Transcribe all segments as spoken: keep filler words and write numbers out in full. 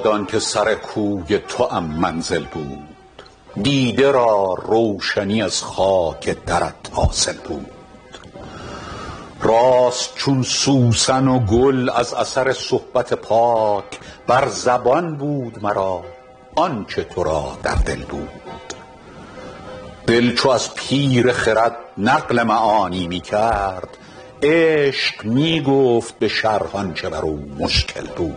بادان که سر کوی توام منزل بود، دیده را روشنی از خاک درت حاصل بود. راست چون سوسن و گل از اثر صحبت پاک، بر زبان بود مرا آنچه تو را در دل بود. دل چو از پیر خرد نقل معانی می کرد، عشق می گفت به شرح آنچه بر او مشکل بود.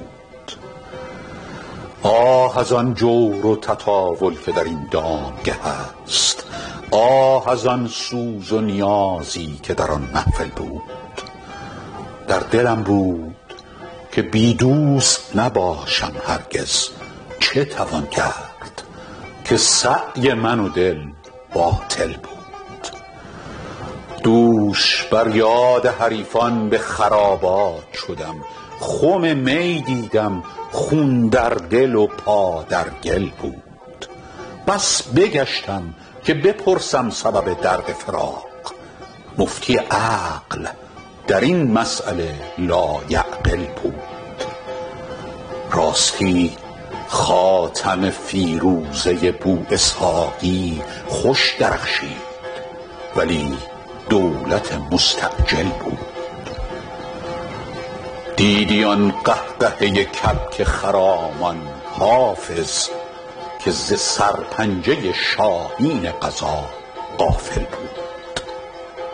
آه از آن جور و تطاول که در این دامگه هست، آه از آن سوز و نیازی که در آن محفل بود. در دلم بود که بی دوست نباشم هرگز، چه توان کرد که سعی من و دل باطل بود. دوش بر یاد حریفان به خرابات شدم، خم می دیدم خون در دل و پا در گل بود. بس بگشتم که بپرسم سبب درد فراق، مفتی عقل در این مسئله لایعقل بود. راستی خاتم فیروزه بواسحاقی خوش درخشید، ولی دولت مستعجل بود. دیدی آن قهقهه کبک خرامان حافظ، که ز سرپنجه شاهین قضا غافل بود.